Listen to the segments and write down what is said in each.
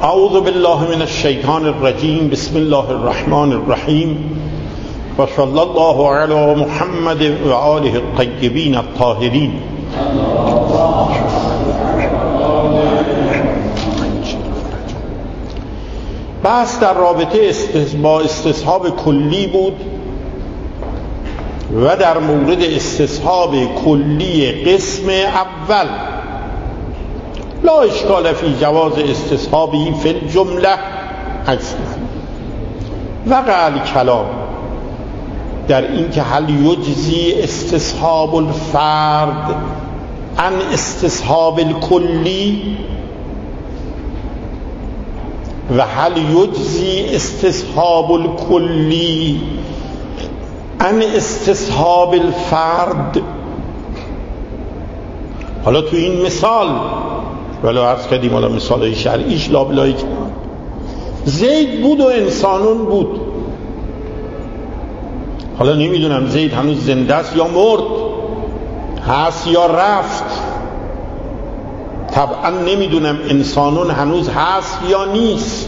اعوذ بالله من الشیطان الرجیم. بسم الله الرحمن الرحیم و صلی الله علی محمد و آله الطیبین الطاهرین. بحث در رابطه با استصحاب کلی بود و در مورد استصحاب کلی قسم اول لا اشکال فی جواز استصحابی فی الجمله اصلا. وقع الکلام در این که هل یجزی استصحاب الفرد عن استصحاب الکلی و هل یجزی استصحاب الکلی عن استصحاب الفرد. حالا تو این مثال ولی عرض کردیم حالا مثال شرعیش لابلایی که زید بود و انسانون بود. حالا نمیدونم زید هنوز زنده است یا مرد، هست یا رفت. طبعا نمیدونم انسانون هنوز هست یا نیست.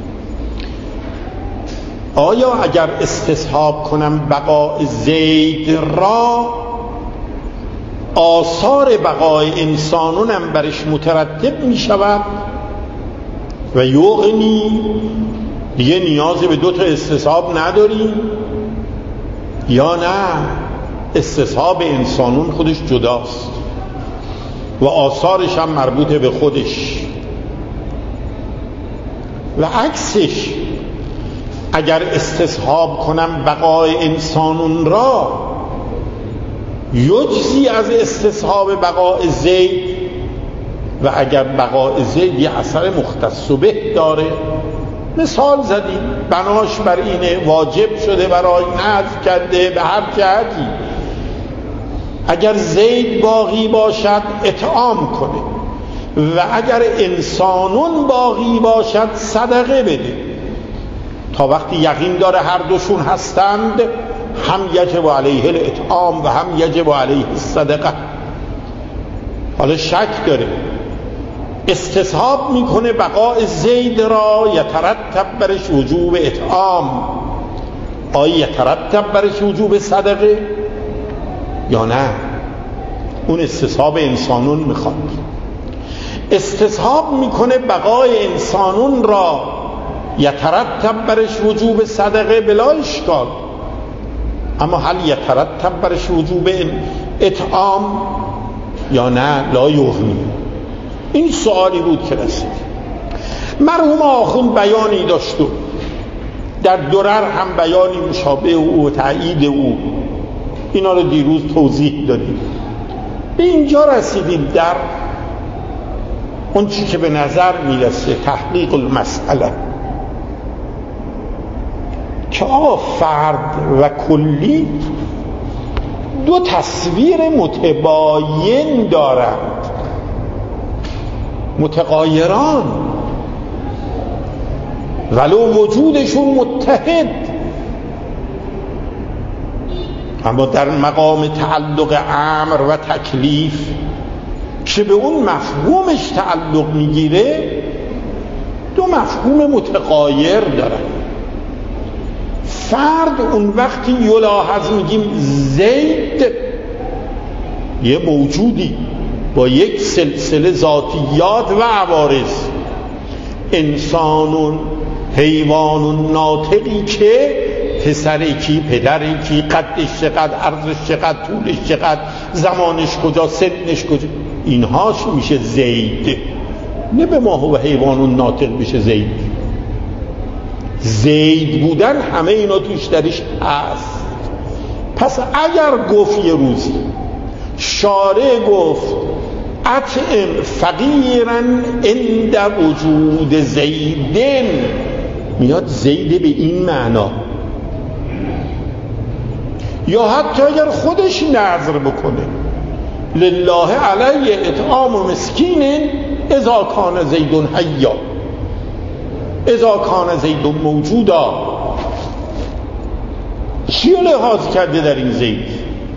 آیا اگر استصحاب کنم بقای زید را، آثار بقای انسانونم برش مترتب می شود و یغنی دیگه نیازی به 2 تا استصحاب نداریم، یا نه استصحاب انسانون خودش جداست و آثارش هم مربوط به خودش. و عکسش اگر استصحاب کنم بقای انسانون را، یجزی از استصحاب بقای زید. و اگر بقای زید یه اثر مختص به داره، مثال زدیم بناش بر اینه واجب شده برای نذر کرده به هر جهتی، اگر زید باقی باشد اطعام کنه و اگر انسانون باقی باشد صدقه بده، تا وقتی یقین داره هر دوشون هستند هم یجب علیه الاطعام و هم یجب علیه الصدقه. حالا شک داره، استصحاب میکنه بقای زید را، یترتب برش وجوب اطعام، آیا یترتب برش وجوب صدقه یا نه؟ اون استصحاب انسانون میخواد. استصحاب میکنه بقای انسانون را، یترتب برش وجوب صدقه بلا اشکال. اما هل یترتب برش وجوب اطعام یا نه؟ لا یغنی. این سوالی بود که رسید. مرحوم آخوند بیانی داشت و در درر هم بیانی مشابه او و تایید او، اینا رو دیروز توضیح دادیم. به اینجا رسیدیم در اون چی که به نظر میرسه تحقیق المسئله، که آقا فرد و کلی 2 تصویر متباین دارند، متغایران، ولو وجودشون متحد، اما در مقام تعلق امر و تکلیف که به اون مفهومش تعلق میگیره 2 مفهوم متغایر دارن. فرد اون وقتی یلاحظ میگیم زید یه موجودی با یک سلسله ذاتیات و عوارض، انسانون، حیوانون، ناطقی که پسری کی، پدری کی، قدش چقدر، عرضش چقدر، طولش چقدر، زمانش کجا، سنش کجا، اینهاش میشه زید. نه به ما و حیوانون ناطق میشه زید. زید بودن همه اینا توش درش هست. پس اگر گفت یه روزی شارع گفت اطعم فقیرن عند وجود زیدن، میاد زید به این معنا، یا حتی اگر خودش نظر بکنه لله علی اطعام و مسکین اذا کان زیدون حیا، اذا کان زیدون موجودا. چی رو لحاظ کرده در این زید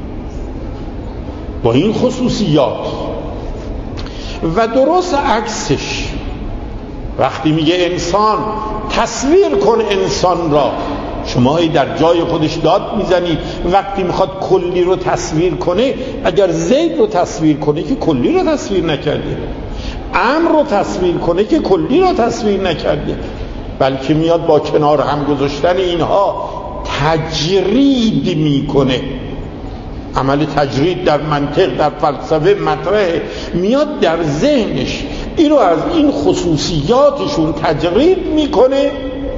با این خصوصیات؟ و درست عکسش وقتی میگه انسان، تصویر کن انسان را، شما در جای خودش داد میزنی. وقتی میخواد کلی رو تصویر کنه، اگر زید رو تصویر کنه که کلی رو تصویر نکرده، امر رو تصویر کنه که کلی رو تصویر نکرده، بلکه میاد با کنار هم گذاشتن اینها تجرید میکنه. عمل تجرید در منطق، در فلسفه مطرحه، میاد در ذهنش این رو از این خصوصیاتشون تجرید میکنه،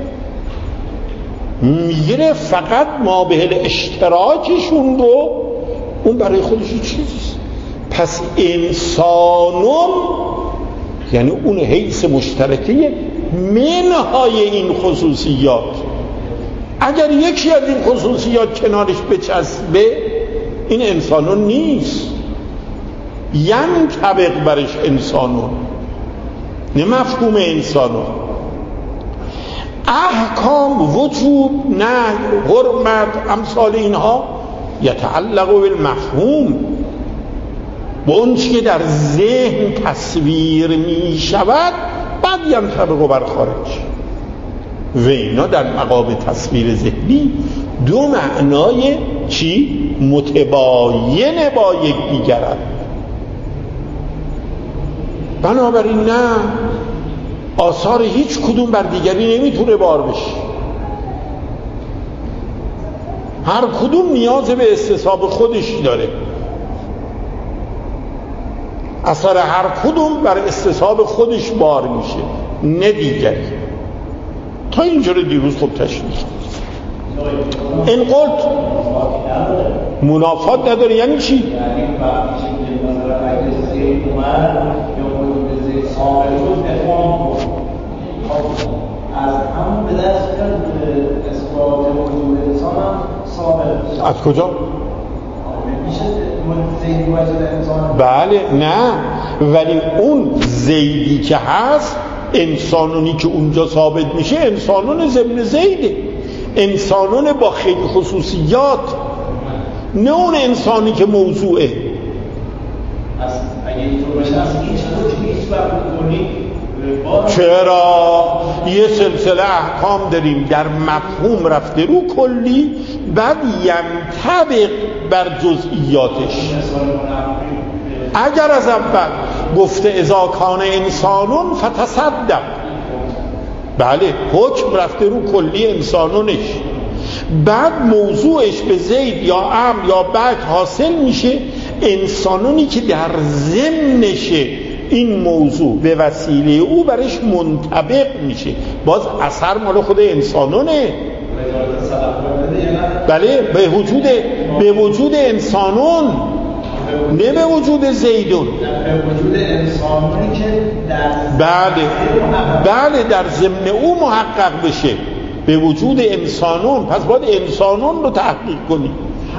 میگیره فقط ما به اشتراکشون رو، اون برای خودش چیزیست. پس انسانون یعنی اون حیث مشترکه منهای این خصوصیات. اگر یکی از این خصوصیات کنارش بچسبه، این انسانون نیست، یعنی طبق برش انسانون، نه مفهوم انسانون. احکام، وجوب، نهی، حرمت، امثال اینها یتعلق بالمفهوم، با اون چی که در ذهن تصویر می شود، بعد ینطبق بر خارج. و اینا در مقام تصویر ذهنی دو معنای چی؟ متباین با یکدیگرند. بنابراین نه، آثار هیچ کدوم بر دیگری نمیتونه بار بشه. هر کدوم نیاز به استصحاب خودش داره. اثر هر کدوم بر استصحاب خودش بار میشه، نه دیگری. تا اینجور دیروز خوب تشریح این قلت منافات نداره. یعنی چی؟ یعنی وقتی که اگه زید اومد یا وجود زید صامل شد، اتمام از همون به دست کرد اثبات وجود انسان هم صامل. از کجا؟ میشه زید وجود انسان؟ بله، نه، ولی اون زیدی که هست، انسانونی که اونجا ثابت میشه انسانون ضمن زیده، انسانون با خیلی خصوصیات، نه اون انسانی که موضوعه. اگه اینطور باشه از هیچ وقت کنید چرا؟ یه سلسله احکام داریم در مفهوم رفته رو کلی، بعد ینطبق بر جزئیاتش. اگر از اول گفته اذا کان انسانون فتصدق، بله، حکم رفته رو کلی انسانونش، بعد موضوعش به زید یا امر یا بک حاصل میشه، انسانونی که در ضمنشه این موضوع به وسیله او برش منطبق میشه، باز اثر مال خود انسانونه. بله، به وجود انسانون، نه به وجود زیدون، به وجود انسانونی که بله در ضمن او محقق بشه، به وجود انسانون. پس باید انسانون رو تحقیق کنی.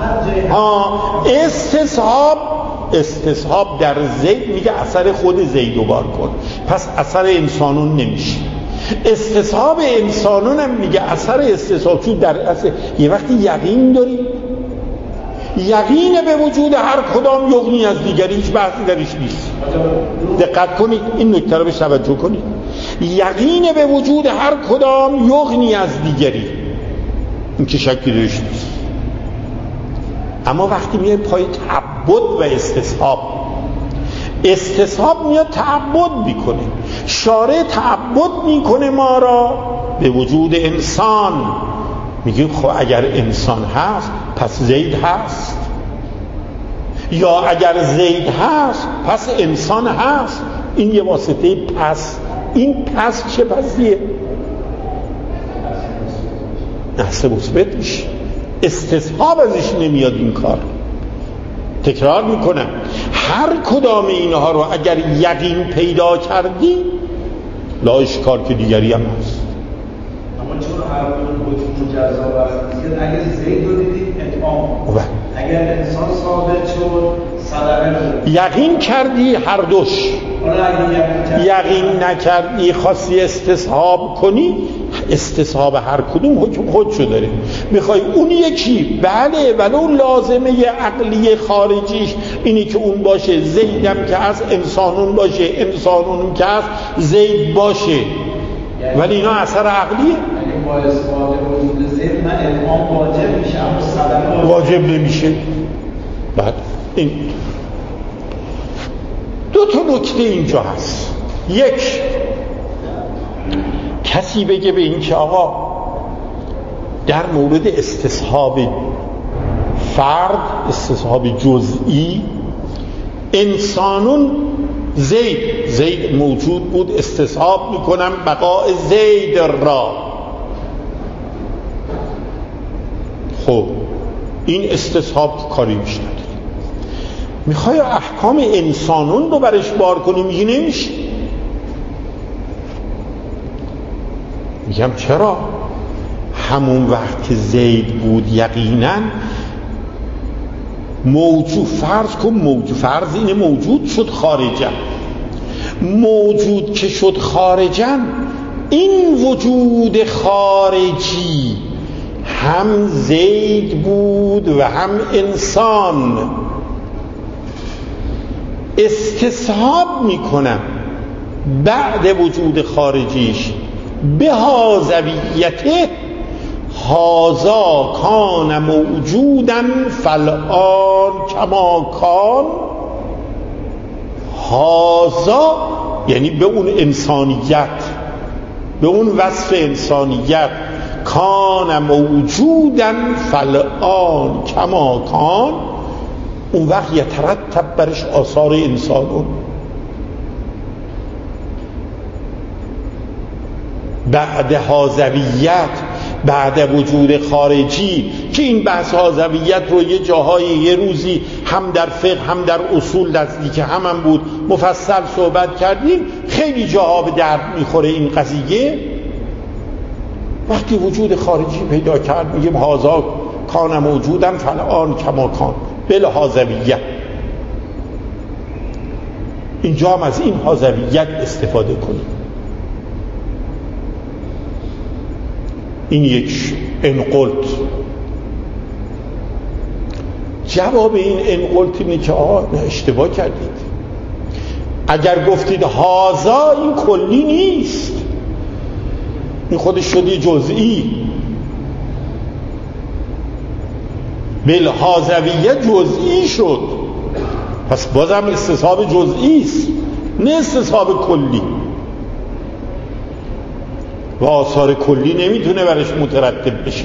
استصحاب در زید میگه اثر خود زیدو بار کن، پس اثر انسانون نمیشه. استصحاب انسانون هم میگه اثر استصحاب، چون در اصل یه وقتی یقین داری، یقین به وجود هر کدام یغنی از دیگری، هیچ بحثی درش نیست. دقت کنید، این نکته رو بهش توجه کنید. یقین به وجود هر کدام یغنی از دیگری، این که شکی درش نیست. اما وقتی میاد پای تعبد و استصحاب میاد تعبد میکنه، شارع تعبد میکنه ما را به وجود انسان. میگه خب اگر انسان هست پس زید هست، یا اگر زید هست پس انسان هست. این یه واسطه پس. این پس چه پسیه؟ نحس مثبت میشه. استصحاب ازش نمیاد این کار. تکرار میکنم، هر کدام اینها رو اگر یقین پیدا کردی، لا اشکال که دیگری هم هست. اما چون هر کدوم وجود جزا است، اگر زید رو دیدید اتمام، اگر انسان ثابت شد صدقه یقین کردی هر دوش، یقین نکردی خواستی استصحاب کنی، استصحاب هر کدوم حکم خودشو داره. میخوای اون یکی، بله، ولو لازمه عقلی خارجیش اینی که اون باشه، زیدم که از انسانون باشه، انسانون که از زید باشه، ولی اینا اثر عقلیه. یعنی با اثبات وجود زید من ادغام واجب میشه اما صدقه واجب نمیشه. بعد این دو تا نکته اینجا هست. یک، کسی بگه به این که آقا در مورد استصحاب فرد، استصحاب جزئی، انسانون زید موجود بود، استصحاب میکنم بقاء زید را. خب این استصحاب کاری میشه، میخوای احکام انسانون رو برش بار کنی، میگی نمیشه. میگم چرا؟ همون وقت که زید بود یقینا موجود، فرض کن موجود، فرض اینه موجود شد خارجن، موجود که شد خارجن، این وجود خارجی هم زید بود و هم انسان. استصحاب میکنم بعد وجود خارجیش به حاذویته، هازا کان موجودا فالآن کما کان. هازا یعنی به اون انسانیت، به اون وصف انسانیت، کان موجودا فالآن کما کان، اون وقت یترتب برش آثار انسانون. بعد حاذویت، بعد وجود خارجی، که این بحث حاذویت رو یه جاهای یه روزی هم در فقه هم در اصول نزدیک هم بود مفصل صحبت کردیم، خیلی جاها به درد میخوره این قضیه. وقتی وجود خارجی پیدا کرد میگیم هازا کان موجودن فالآن کما کان بالحاذویت. اینجا هم از این حاذویت استفاده کنیم. این یک انقلت. جواب این انقلت اینه که اشتباه کردید. اگر گفتید هازا، این کلی نیست، این خودش شدی جزئی. بالحاذویه جزئی شد، پس بازم استصحاب جزئی است نه استصحاب کلی، و آثار کلی نمیتونه برش مترتب بشه.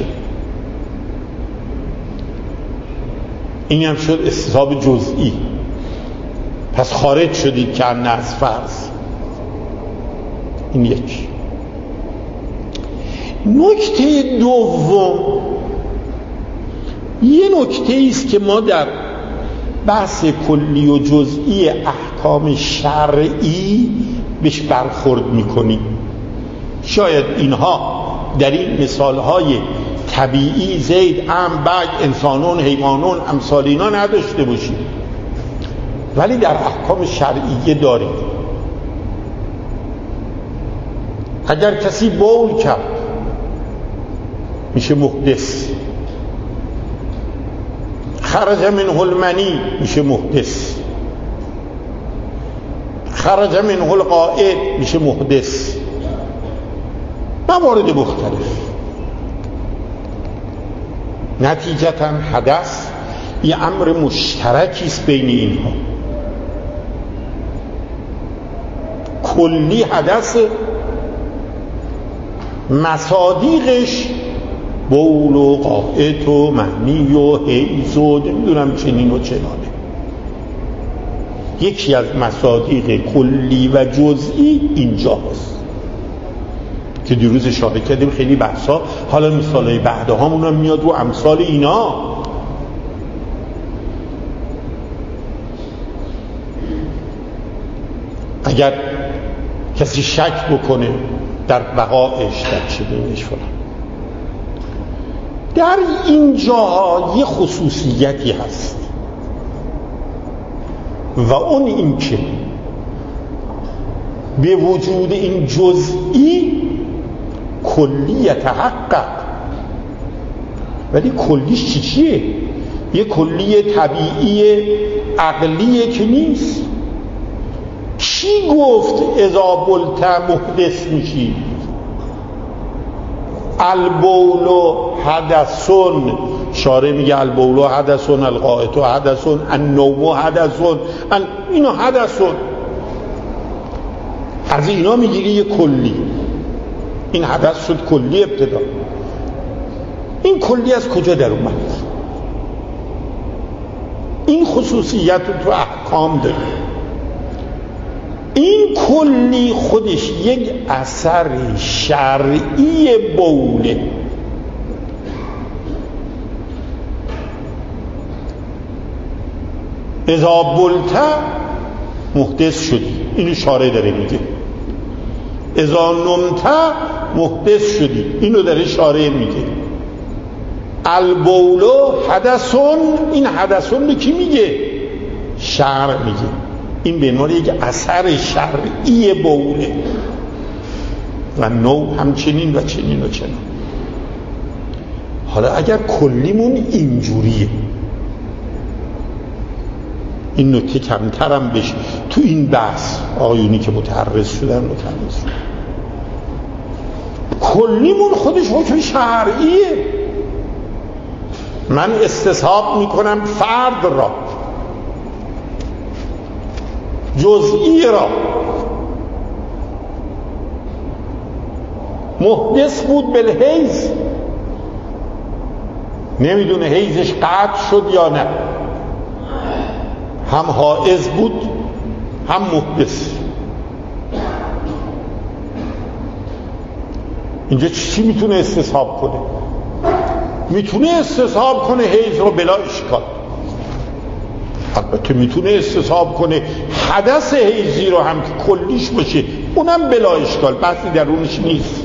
این هم شد استصحاب جزئی، پس خارج شدید که هم از فرض. این یک. نکته دوم، یه نکته است که ما در بحث کلی و جزئی احکام شرعی بهش برخورد میکنیم. شاید اینها در این مثالهای طبیعی زید، بگ، انسانون، حیوانون، امثال اینا نداشته باشیم، ولی در احکام شرعیه داریم. اگر کسی بول کرد میشه محدث، خرج منه المنی میشه محدث، خرج منه القائد میشه محدث. موارد مختلف. نتیجتا حدث یه امر مشترکی است بین اینها. کلی حدث، مصادیقش بول و قائد و منی و حیض و نمیدونم چنین و چنانه. یکی از مصادیق کلی و جزئی اینجا هست که دیروز اشاره کردیم. خیلی بحثا، حالا مثالای بعدها همون میاد رو امثال اینا. اگر کسی شک بکنه در بقایش، در چه بینش فلان، در اینجا یه خصوصیتی هست و اون این که به وجود این جزئی کلی یتحقق. ولی کلیش چیه؟ یه کلی طبیعی عقلیه که نیست. کی گفت اذا بلت محدث میشی؟ البول حدثون، شارع میگه البول حدثون، الغائط حدثون، النوم حدثون، اینا حدثون. از اینا میگیری یه کلی. این حدث شد کلی ابتدا. این کلی از کجا در اومد؟ این خصوصیت رو تو احکام داره. این کلی خودش یک اثر شرعی بوله. اذا بلت محدث شدی، اینو شارع داره میگه. اذا نمت محدث شدی، اینو داره شارع میگه. البول حدثون، این حدثون رو کی میگه؟ شرع میگه. این به عنوان یک اثر شرعی بوله و نو همچنین و چنین و چنین. حالا اگر کلیمون اینجوریه، این نکته کمترم بشه تو این بحث، آقایونی که متحرز شدن کلیمون خودش حکم شرعیه. من استصحاب میکنم فرد را، جزئی را. محدث بود بالحیض، نمیدونه حیضش قطع شد یا نه، هم حائض بود هم محدث. اینجا چی میتونه استصحاب کنه؟ میتونه استصحاب کنه حیض رو بلا اشکال. البته میتونه استصحاب کنه حدث حیضی رو هم که کلیش باشه، اونم بلا اشکال، بحثی درونش نیست.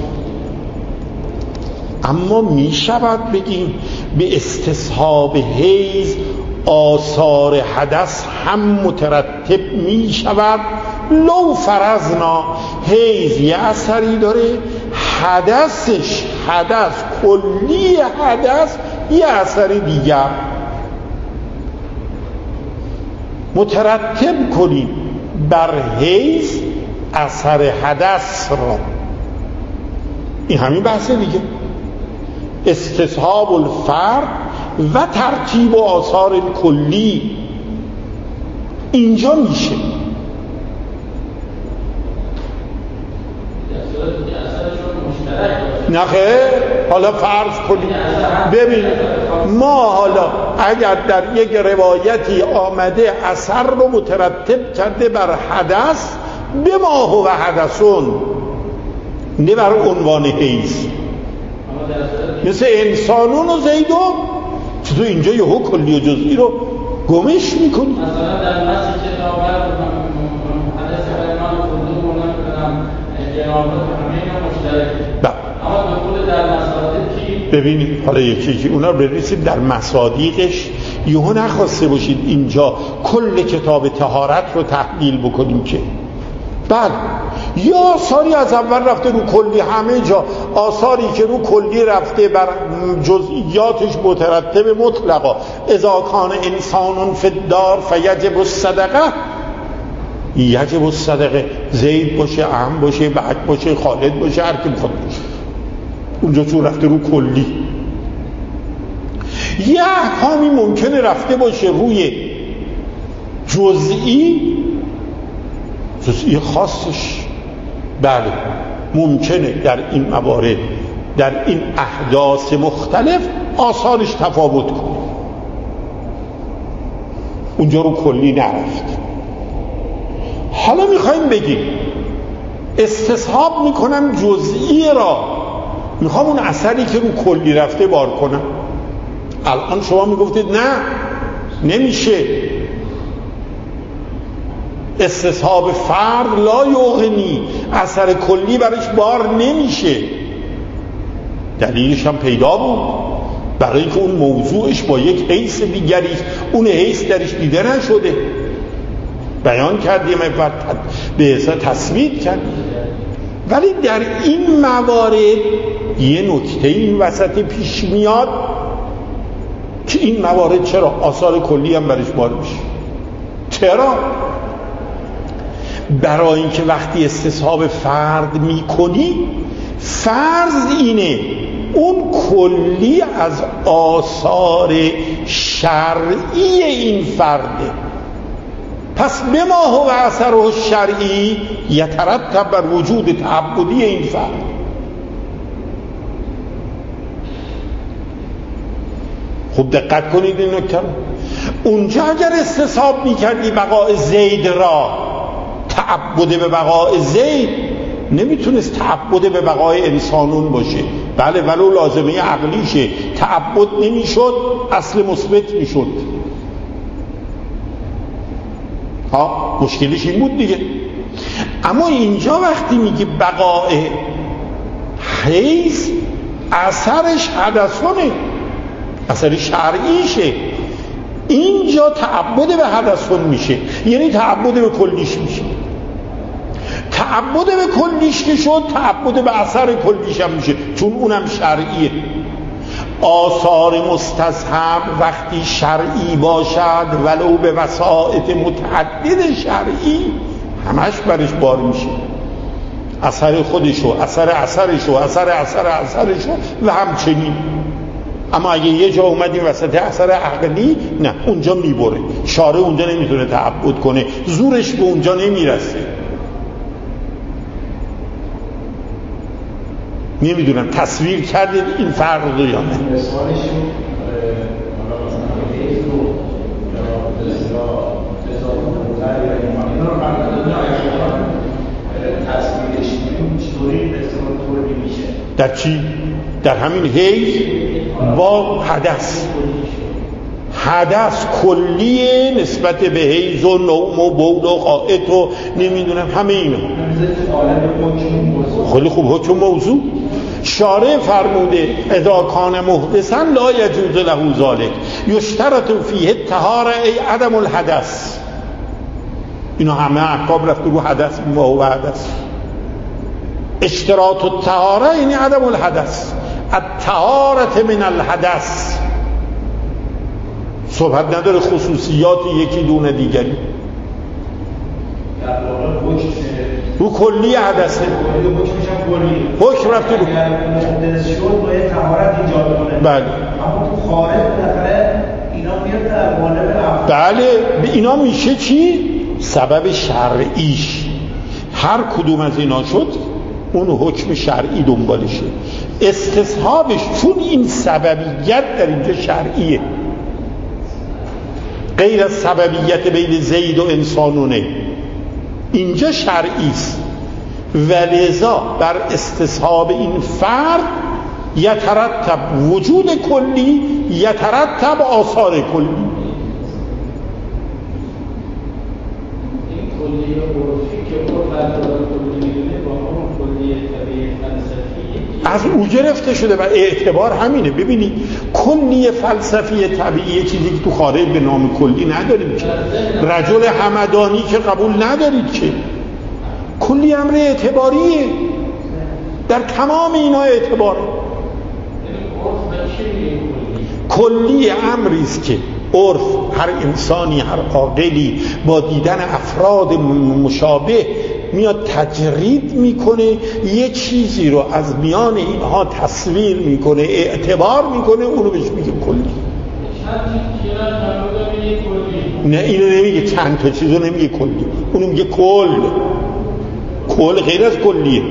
اما میشود بگیم به استصحاب حیض آثار حدث هم مترتب میشود. لو فرضنا حیض یه اثری داره، حدثش، حدث کلی حدث یه اثر دیگر، مترتب کنیم بر حیض اثر حدث را. این همین بحثه دیگه، استصحاب الفرد و ترتیب و آثار کلی اینجا میشه. نخیر، حالا فرض کنیم ببین ما حالا اگر در یک روایتی آمده اثر رو مترتب کرده بر حدث، به ما هو حدثون، نه بر عنوان حیض، مثل انسانون و زیدون، تو اینجا یه کلی و جزئی رو گمش میکنی. مثلا در مسجد کتابت حدث بیان کلی کنم جنابت همه مشترک، اما دخول در مصادیق کی؟ ببینید حالا یکی اونا رو برسیم در مصادیقش. یهو نخواسته باشید اینجا کل کتاب طهارت رو تحلیل بکنیم که بله یا آثاری از اول رفته رو کلی، همه جا آثاری که رو کلی رفته بر جزئیاتش مترتب مطلقا. اذا کان انسان فی الدار فیجب الصدقه، یجب الصدقه، زید باشه، عم باشه، بعد باشه، خالد باشه، هر کی بخواد باشه، اونجا تو رفته رو کلی. یه احکامی ممکنه رفته باشه روی جزئی خاصش، بله ممکنه در این موارد، در این احداث مختلف آثارش تفاوت کنه، اونجا رو کلی نرفت. حالا میخوایم بگیم استصحاب میکنم جزئی را، میخوام اون اثری که رو کلی رفته بار کنم. الان شما میگفتید نه نمیشه، استصحاب فرد لا یغنی، اثر کلی برش بار نمیشه. دلیلش هم پیدا بود، برای که اون موضوعش با یک حیث دیگری، اون حیث درش دیده نشده، بیان کردیم به حساب تثبیت کرد. ولی در این موارد یه نکته این وسط پیش میاد که این موارد چرا آثار کلی هم برش بار میشه. چرا؟ برای اینکه وقتی استصحاب فرد میکنی، فرض اینه اون کلی از آثار شرعی این فرده. پس به ما هو اثره شرعی یترتب بر وجود تعبدی این فرد. خوب دقت کنید این نکته. اونجا اگر استصحاب میکردی بقای زید را، تعبد به بقای زید نمیتونست تعبد به بقای انسانون باشه. بله ولو لازمه عقلیشه، تعبد نمیشد، اصل مثبت میشد. ها مشکلش این بود دیگه. اما اینجا وقتی میگه بقای حیث، اثرش حدثونه، اثر شرعیشه. اینجا تعبد به حدثون میشه، یعنی تعبد به کلیش میشه. تعبد به کلیش که شد، تعبد به اثر کلیش هم میشه، چون اونم شرعیه. آثار مستصحب وقتی شرعی باشد ولو به وسائط متعدد شرعی، همش برش بار میشه، اثر خودشو، اثرشو، اثرشو و همچنین. اما اگه یه جا اومدیم وسط اثر عقلی، نه اونجا میبره، شارع اونجا نمیتونه تعبد کنه، زورش به اونجا نمیرسه. نمیدونم تصویر کردید این فرق رو یا نه؟ در چی؟ در همین حیث با حدث کلیه نسبت به حیض و نوم و بول و غائط و نمیدونم همه اینا. خیلی خوب حکم موضوع. شارع فرموده اذا کان محدثا لا یجوز له ذلک یشترط فیه الطهاره ای عدم الحدث. اینا همه احکام رفته رو حدث و حدث. اشتراط الطهاره یعنی عدم الحدث، الطهاره من الحدث. صحبت نداره خصوصیات یکی دون دیگری، رو کلی حدثه. حکم رفته رو محدث شد باید طهارت ایجاد کنه. بله. اما تو خارج بالاخره اینا میاد در قالب بله به اینا میشه چی؟ سبب شرعیش. هر کدوم از اینا شد اون حکم شرعی دنبالشه. استصحابش چون این سببیت در اینجا شرعیه، غیر از سببیت بین زید و انسانونه، اینجا شرعی است. ولذا بر استصحاب این فرد یترتب وجود کلی، یترتب آثار کلی. این کلی عرفی که عرف کلی میدونه با همون کلی طبیعی فلسفی از او گرفته شده و اعتبار همینه. ببینید کلی فلسفی طبیعی چیزی که تو خارج به نام کلی نداریم که، رجل همدانی که قبول ندارید که، کلی امر اعتباریه، در تمام اینا اعتباره. کلی امری است که عرف هر انسانی، هر عاقلی با دیدن افراد مشابه میاد تجرید میکنه، یه چیزی رو از میان اینها تصویر میکنه، اعتبار میکنه، اونو بهش میگه کلی. نه اینو نمیگه، چند تا چیزو نمیگه کلی، اونو میگه کل غیر از کلیه.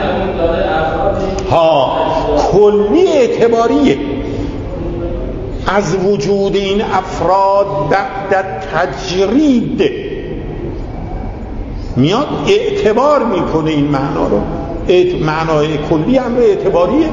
ها کلی اعتباریه. از وجود این افراد بعد تجرید میاد اعتبار میکنه این معنا رو. معنای کلی امر اعتباریه.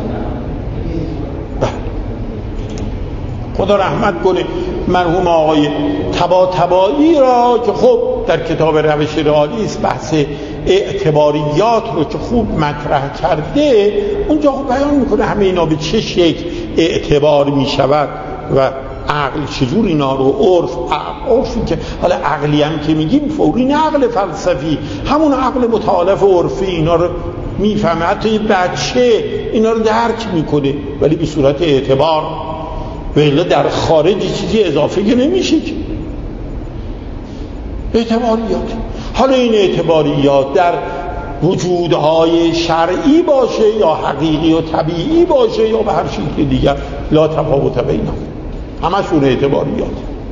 خدا رحمت کنه مرحوم آقای طباطبایی را که خب در کتاب روش رئالیسم بحث اعتباریات رو که خوب مطرح کرده، اونجا خوب بیان میکنه همه اینا به چه شکل اعتبار میشود و عقل چجور اینا رو، عرفی که حالا عقلی هم که میگیم فوری نه عقل فلسفی، همون عقل متعالف عرفی اینا رو میفهمه، حتی یه بچه اینا رو درک میکنه، ولی به صورت اعتبار. ولی در خارج چیزی اضافه که نمیشه که اعتباریات. حالا این اعتباریات در وجودهای شرعی باشه یا حقیقی و طبیعی باشه یا به هر شکل دیگر، لا تفاوت بینهم، همشون اعتباریات.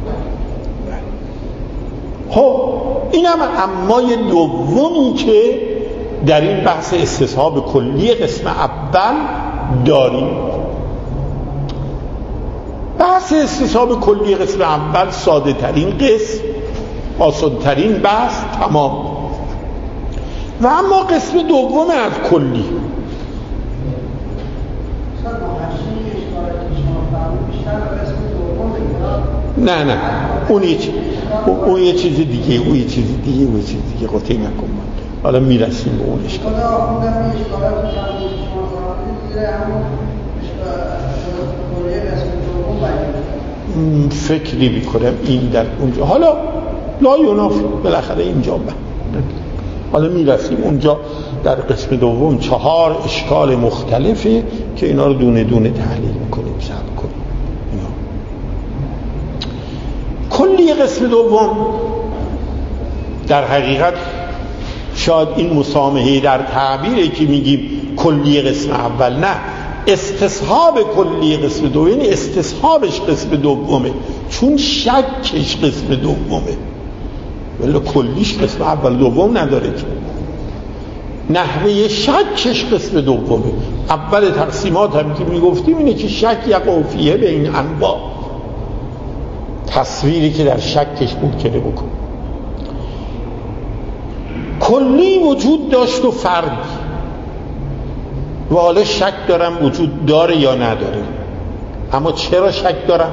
خب اینم امای دومی که در این بحث استصحاب کلی قسم اول داریم. بحث استصحاب کلی قسم اول ساده ترین قسم، آسان ترین بحث، تمام. و اما قسم دوم از کلی نه اون یه چیز دیگه قطعی نکن، حالا میرسیم به اون اشکال. فکری میکنم این در اونجا، حالا لا ینافی، بالاخره اینجا حالا میرسیم اونجا. در قسم دوم 4 اشکال مختلفه که اینا رو دونه دونه تحلیل میکنیم، صبر کنیم. کلی قسم دوم در حقیقت شاید این مسامحه در تعبیره که میگیم کلی قسم اول، نه، استصحاب کلی قسم دوم، یعنی استصحابش قسم دومه، چون شکش قسم دومه، ولی کلیش قسم اول دوم نداره که. نحوه شکش قسم دومه. اول تقسیمات هم که میگفتیم اینه که شک یقع فیه به این انواع، تصویری که در شکش ممکنه بکن. کلی وجود داشت و فردی، و حالا شک دارم وجود داره یا نداره. اما چرا شک دارم؟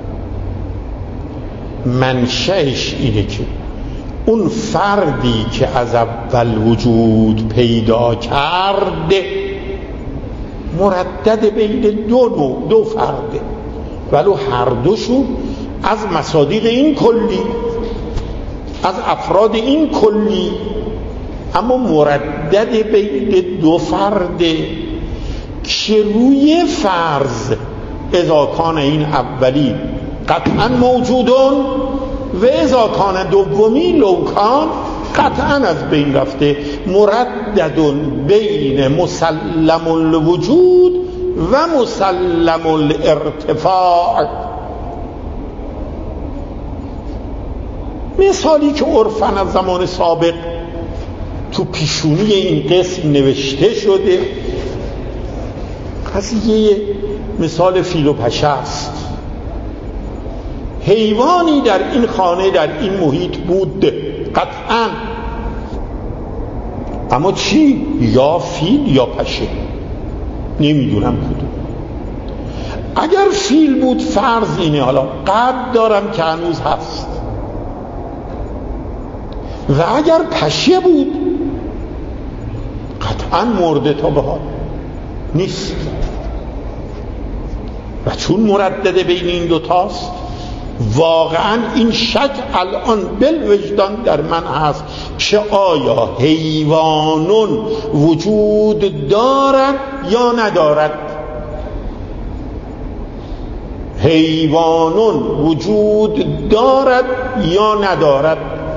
منشأش اینه که اون فردی که از اول وجود پیدا کرده مردد بین دو فرده، ولو هر دوشون از مصادیق این کلی، از افراد این کلی، اما مردد بین 2 فرده که روی فرض اذا کان این اولی قطعا موجودون و اذا کان دومی لوکان قطعا از بین رفته، مرددون بین مسلم الوجود و مسلم الارتفاع. مثالی که عرفاً از زمان سابق تو پیشونی این قسم نوشته شده، قضیه مثال فیل و پشه است. حیوانی در این خانه، در این محیط بود قطعاً، اما چی؟ یا فیل یا پشه، نمیدونم کدوم. اگر فیل بود فرض اینه، حالا قد دارم که هنوز هست، و اگر پشه بود قطعا مرده تا به حال نیست. و چون مردده بین این دوتاست، واقعا این شک الان بالوجدان در من هست که آیا حیوانون وجود دارد یا ندارد. حیوانون وجود دارد یا ندارد.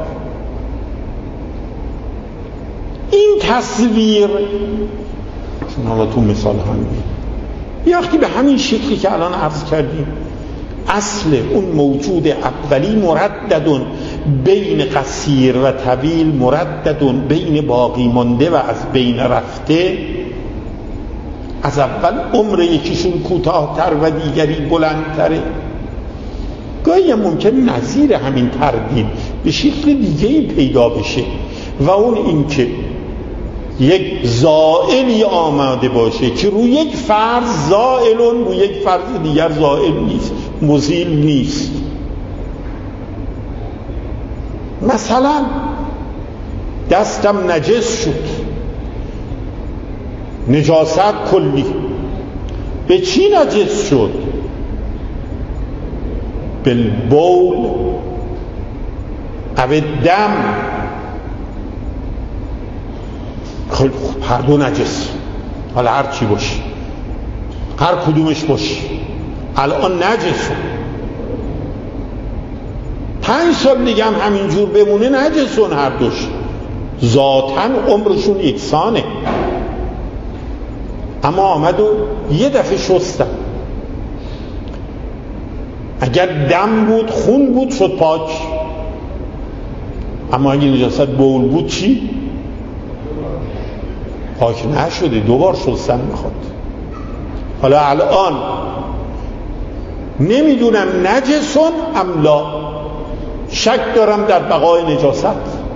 این تصویر چون حالا تو مثال همین یه وقتی به همین شکلی که الان عرض کردیم، اصل اون موجود اولی مرددون بین قصیر و طویل، مرددون بین باقی مانده و از بین رفته، از اول عمر یکیشون کوتاه‌تر و دیگری بلندتره. گاهی هم ممکن نظیر همین تردید به شکل دیگه‌ای پیدا بشه، و اون این که یک زائلی آمده باشه که روی یک فرض زائلون، روی یک فرض دیگر زائل نیست، مزیل نیست. مثلا دستم نجس شد، نجاست کلی. به چی نجس شد؟ بالبول او دم. هر دو نجس، حالا هر چی باشه، هر کدومش باشه، الان نجس شد. 5 سال دیگه هم همینجور بمونه نجسون هر دوش، ذاتاً عمرشون یکسانه، اما آمد و یه دفعه شستن. اگر دم بود، خون بود، شد پاک. اما اگه نجاست بول بود چی؟ پاک نشده، دوبار شستن میخواد. حالا الان نمیدونم نجسون ام لا، شک دارم در بقای نجاست.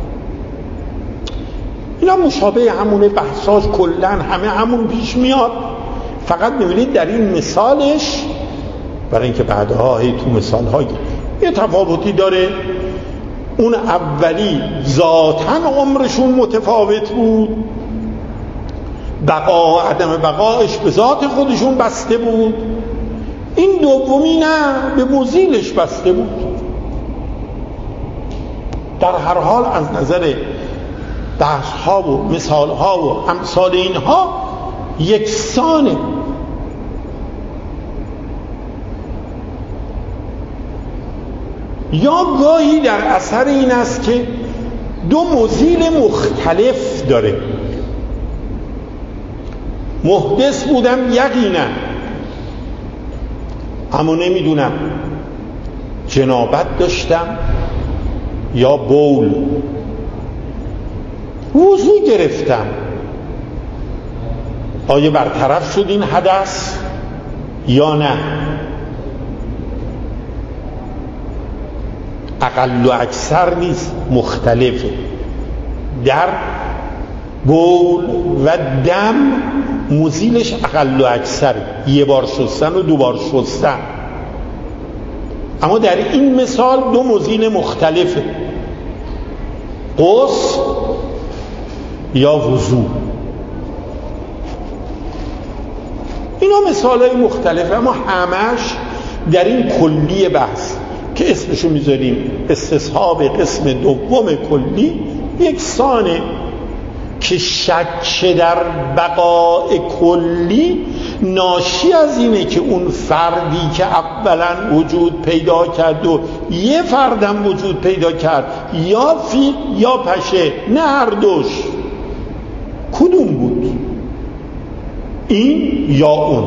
اینا مشابه همونه، بحثاش کلن همون پیش میاد. فقط میبینید در این مثالش، برای اینکه بعدها تو مثالهای یه تفاوتی داره، اون اولی ذاتاً عمرشون متفاوت بود، بقا عدم بقایش به ذات خودشون بسته بود. این دومی نه، به مزیلش بسته بود. در هر حال از نظر بحث‌ها و مثال‌ها و امثال اینها یکسانه. یا گاهی در اثر این است که دو مزیل مختلف داره. محدث بودم یقینا، اما نمیدونم جنابت داشتم یا بول، وضو گرفتم، آیا برطرف شد این حدث یا نه؟ اقل و اکثر نیست، مختلفه. در بول و دم مزیلش اقل و اکثر، یه بار شستن و دو بار شستن. اما در این مثال دو مزیل مختلفه، غسل یا وضو. اینا مثالای مختلفه، اما همش در این کلی بحث که اسمشو میذاریم استصحاب قسم دوم کلی، یکسانه که شک در بقای کلی ناشی از اینه که اون فردی که اولا وجود پیدا کرد و یه فردم وجود پیدا کرد، یا فی یا پشه، نه هر دوش، کدوم بود؟ این یا اون.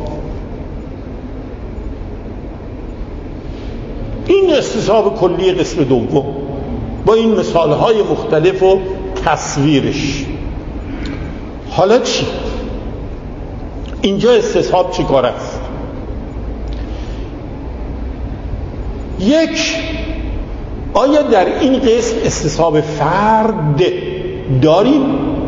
این استصحاب کلی قسم دوم با این مثالهای مختلف و تصویرش. حالا چی؟ اینجا استصحاب چی کار است؟ یک، آیا در این قسم استصحاب فرد داریم؟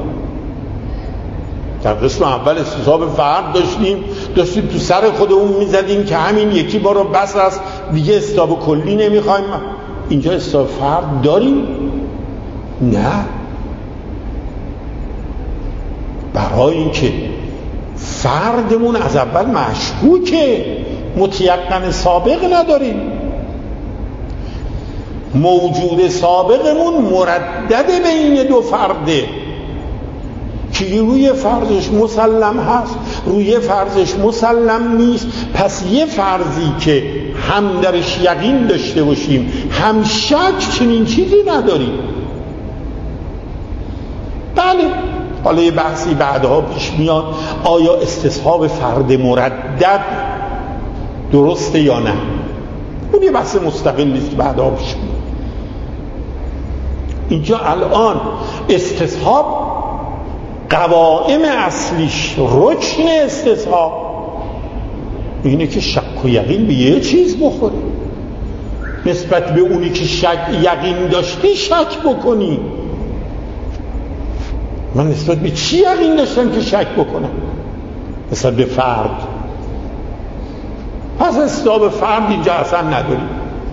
در قسم اول استصحاب فرد داشتیم تو سر خودمون میزدیم که همین یکی بار بس است، دیگه استصحاب کلی نمیخوایم. اینجا استصحاب فرد داریم؟ نه، برای اینکه فردمون از اول مشکوکه، متیقن سابق نداریم. موجود سابقمون مردد بین دو فرده که روی فرضش مسلم هست، روی فرضش مسلم نیست. پس یه فرضی که هم درش یقین داشته باشیم هم شک، چنین چیزی نداریم. بله، حالا یه بحثی بعدها پیش میاد، آیا استصحاب فرد مردد درسته یا نه؟ اون یه بحث مستقلیست که بعدها پیش میاد. اینجا الان استصحاب قوائم اصلیش، رکن استصحاب اینه که شک و یقین به یه چیز بخوره. نسبت به اونی که یقین داشتی شک بکنی. من نسبت به چی یقین داشتم که شک بکنم؟ نسبت به فرد. پس استصحاب فرد اینجا اصلا نداریم.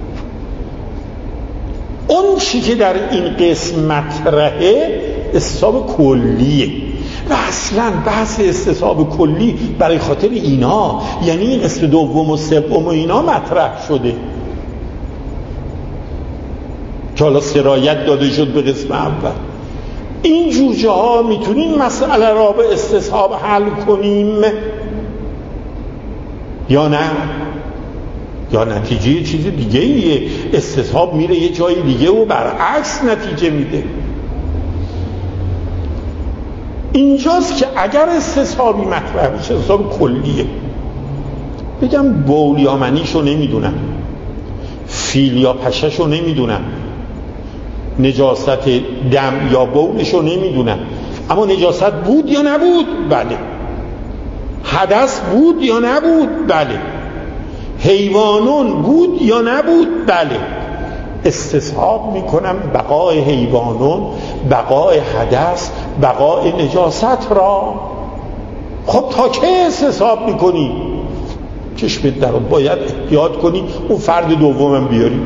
اون چی که در این قسم مطرحه استصحاب کلیه و اصلا بحث استصحاب کلی برای خاطر اینا، یعنی این قسم دوم و سوم و اینا مطرح شده که حالا سرایت داده شد به قسم اول. این جور جاها میتونیم مسئله را به استصحاب حل کنیم یا نه؟ یا نتیجه چیز دیگه ایه، استصحاب میره یه جای دیگه و برعکس نتیجه میده. اینجاست که اگر استصحابی مطرح بشه، استصحاب کلیه، بگم بول یا منیشو نمیدونم، فیل یا پشهشو نمیدونم، نجاست دم یا بولشو نمیدونم، اما نجاست بود یا نبود؟ بله. حدث بود یا نبود؟ بله. حیوانون بود یا نبود؟ بله. استصحاب میکنم بقای حیوانون، بقای حدث، بقای نجاست را. خب تا که استصحاب میکنی؟ چشمت در باید احتیاط کنی اون فرد دومم بیاری.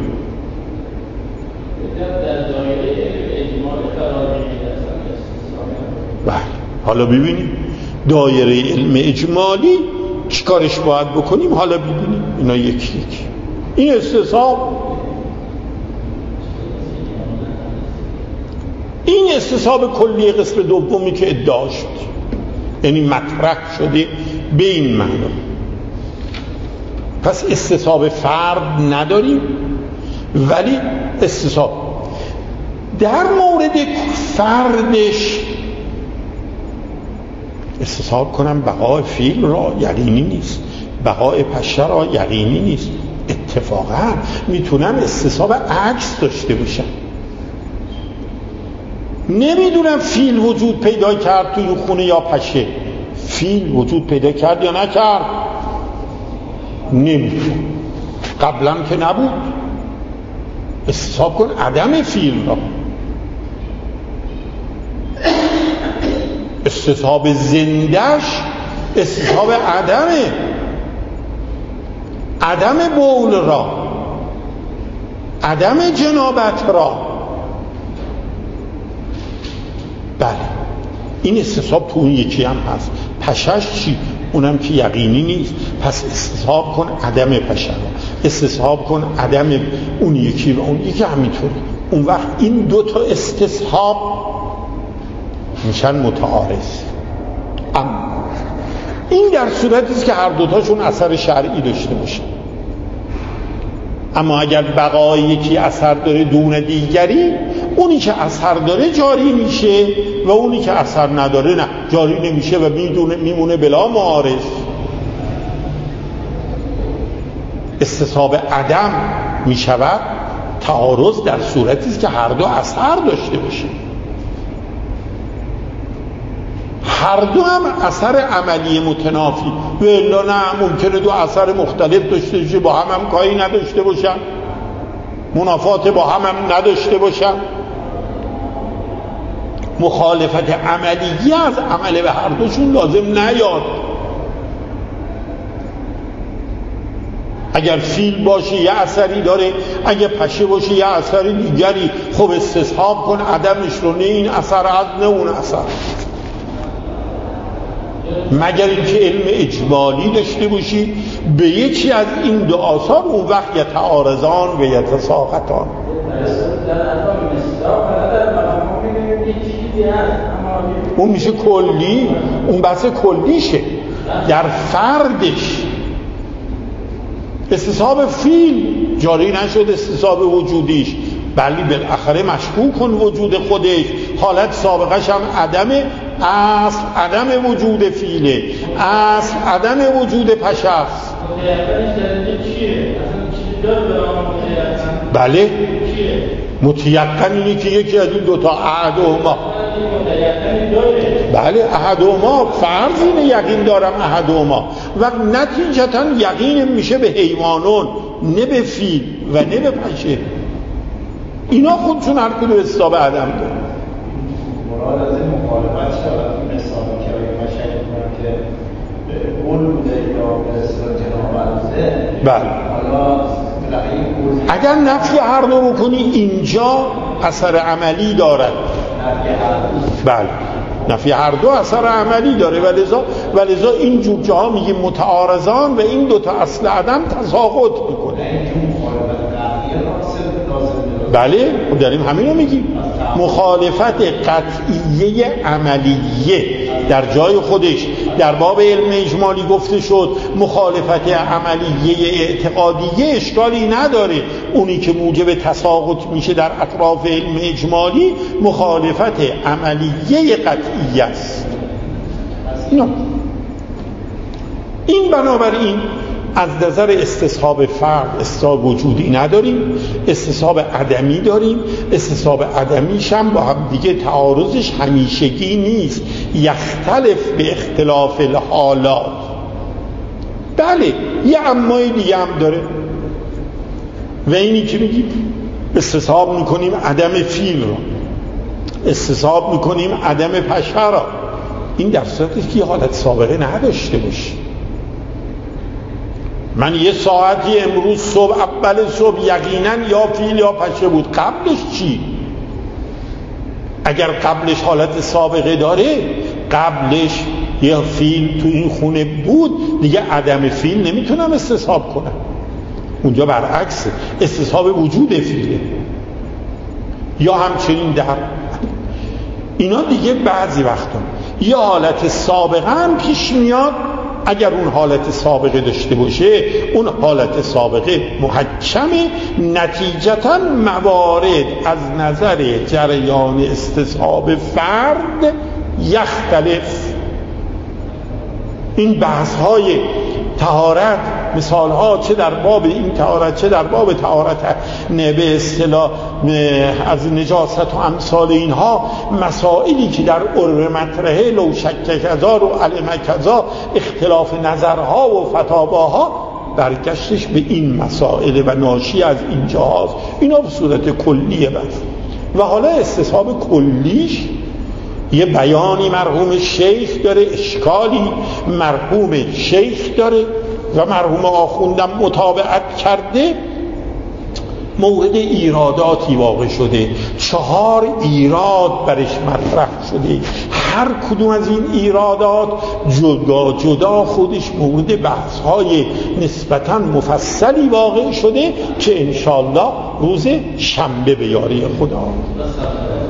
بله. حالا ببینیم دایره علم اجمالی چی کارش باید بکنیم، حالا ببینیم اینا یکی یکی. این استصحاب، این استصحاب کلی قسم دومی که ادعا شد، یعنی مطرح شده به این معنی. پس استصحاب فرد نداریم، ولی استصحاب در مورد فردش استصحاب کنم بقای فیل را یقینی نیست، بقای پشه را یقینی نیست. اتفاقا میتونم استصحاب عکس داشته باشم. نمیدونم فیل وجود پیدا کرد توی خونه یا پشه. فیل وجود پیدا کرد یا نکرد؟ نمیدونم، قبلا که نبود. استصحاب کن عدم فیل را. استصحاب زندش استصحاب عدم بول را، عدم جنابت را. بله این استصحاب تو اون یکی هم هست. پشش چی؟ اونم که یقینی نیست. پس استصحاب کن عدم پشه را، استصحاب کن عدم اون یکی و اون یکی همینطوری. اون وقت این دو تا استصحاب میشن متعارض. اما این در صورتی است که هر دوتاشون اثر شرعی داشته باشه. اما اگر بقای یکی اثر داره دون دیگری، اونی که اثر داره جاری میشه و اونی که اثر نداره نه، جاری نمیشه و میمونه بلا معارض. استصحاب عدم میشود تعارض در صورتی است که هر دو اثر داشته باشه. هر دو هم اثر عملی متنافی، و الا نه ممکنه دو اثر مختلف داشته باشه، با هم کاری نداشته باشن، منافات با هم نداشته باشن. مخالفت عملی از عمل به هر دوشون لازم نیاد. اگر فیل باشه یه اثری داره، اگر پشه باشه یه اثری دیگری. خب استصحاب کن عدمش رو، نه این اثر از نه اون اثر، مگر اینکه علم اجمالی داشته باشی به یکی از این دو آثار، اون وقت یتعارضان و یتساقطان. اون میشه کلی، اون بحث کلیشه در فردش. استصحاب فیل جاری نشد استصحاب وجودیش، بلی بالاخره مشکوک کن وجود خودش. حالت سابقش هم اصل عدم وجود فیله، اصل عدم وجود پشه است. بله متیقن اینه که یکی از این دوتا احدهما، بله احدهما فرض اینه یقین دارم احدهما، و نتیجتا یقین میشه به حیوانون، نه به فیل و نه به پشه. اینا خودشون هر کدوم استصحاب عدم داره. مراد از این مخالفت شود مثال که مشکل کنم که قول بوده یا به اصطلاح جنابت بوده. بله اگر نفی هر دو بکنی اینجا اثر عملی دارد. بله نفی هر دو اثر عملی داره، ولذا این جور جاها میگیم متعارضان و این دوتا اصل عدم تساقط میکنه. بله داریم همین رو میگیم. مخالفت قطعیه عملیه در جای خودش در باب علم اجمالی گفته شد، مخالفت عملیه اعتقادیه اشکالی نداره. اونی که موجب تساقط میشه در اطراف علم اجمالی مخالفت عملیه قطعیه است. این بنابراین از نظر استصحاب فرد استصحاب وجودی نداریم، استصحاب عدمی داریم. استصحاب عدمیش هم با هم دیگه تعارضش همیشگی نیست، یختلف به اختلاف الحالات. بله یه امای دیگه هم داره و اینی که میگیم استصحاب میکنیم عدم فیل رو، استصحاب میکنیم عدم پشر را، این در صورتی که حالت سابقه نداشته باشه. من یه ساعتی امروز صبح اول صبح یقینا یا فیل یا پشه بود، قبلش چی؟ اگر قبلش حالت سابقه داره، قبلش یه فیل تو این خونه بود، دیگه عدم فیل نمیتونم استصحاب کنم. اونجا برعکسه، استصحاب وجود فیله. یا همچنین در اینا دیگه بعضی وقتا یه حالت سابقه هم پیش میاد. اگر اون حالت سابقه داشته باشه، اون حالت سابقه محکمه، نتیجتا موارد از نظر جریان استصحاب فرد یختلف. این بحث های طهارت، مثال ها چه در باب این طهارت چه در باب طهارت به اصطلاح از نجاست و امثال اینها، مسائلی که در عرف مطرحه لو شک کذا و علم کذا، اختلاف نظرها و فتاواها برگشتش به این مسائل و ناشی از اینجا هاست. اینا به صورت کلیه بس. و حالا استصحاب کلیش یه بیانی مرحوم شیخ داره، اشکالی مرحوم شیخ داره و مرحوم آخوندم متابعت کرده. مورد ایراداتی واقع شده، 4 ایراد برش مطرح شده. هر کدوم از این ایرادات جدا جدا خودش مورد بحث‌های نسبتاً مفصلی واقع شده که انشالله روز شنبه به یاری خدا